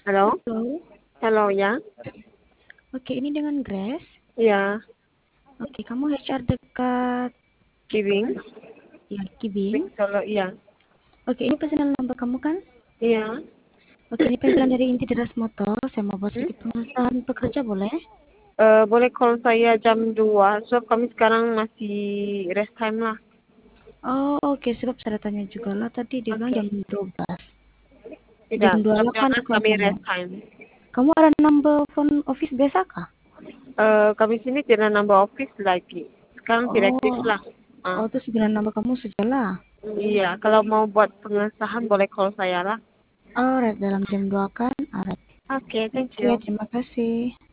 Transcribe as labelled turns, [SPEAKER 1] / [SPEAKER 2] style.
[SPEAKER 1] Halo?
[SPEAKER 2] Halo.
[SPEAKER 1] Halo, ya?
[SPEAKER 2] Oke, ini dengan Grace.
[SPEAKER 1] Iya,
[SPEAKER 2] Oke, kamu HR dekat
[SPEAKER 1] Kibing.
[SPEAKER 2] ya
[SPEAKER 1] Kibing
[SPEAKER 2] Kibing.
[SPEAKER 1] Solo, iya.
[SPEAKER 2] Oke, ini personal number kamu kan?
[SPEAKER 1] Iya.
[SPEAKER 2] Oke, ini panggilan dari Inti Deras Motor. Saya mau buat
[SPEAKER 1] Hmm?
[SPEAKER 2] sedikit pengesahan pekerja, boleh?
[SPEAKER 1] Boleh call saya jam 2, so kami sekarang masih rest time lah.
[SPEAKER 2] Oh, oke. Sebab saya tanya juga lah tadi dia bilang
[SPEAKER 1] Oke.
[SPEAKER 2] jam 12.
[SPEAKER 1] Tidak,
[SPEAKER 2] Jam
[SPEAKER 1] jam
[SPEAKER 2] 2 kan
[SPEAKER 1] 12
[SPEAKER 2] aku
[SPEAKER 1] kami
[SPEAKER 2] akan mau.
[SPEAKER 1] rest time.
[SPEAKER 2] Kamu ada number phone office biasa kah?
[SPEAKER 1] Kami sini tidak nambah office lagi. Sekarang tidak aktif
[SPEAKER 2] Oh,
[SPEAKER 1] lah.
[SPEAKER 2] oh itu sebenarnya number kamu sajalah.
[SPEAKER 1] Iya, kalau mau buat pengesahan boleh call saya lah.
[SPEAKER 2] Alright, dalam jam 2 kan? Alright.
[SPEAKER 1] Oke, thank
[SPEAKER 2] Oke,
[SPEAKER 1] you.
[SPEAKER 2] terima kasih.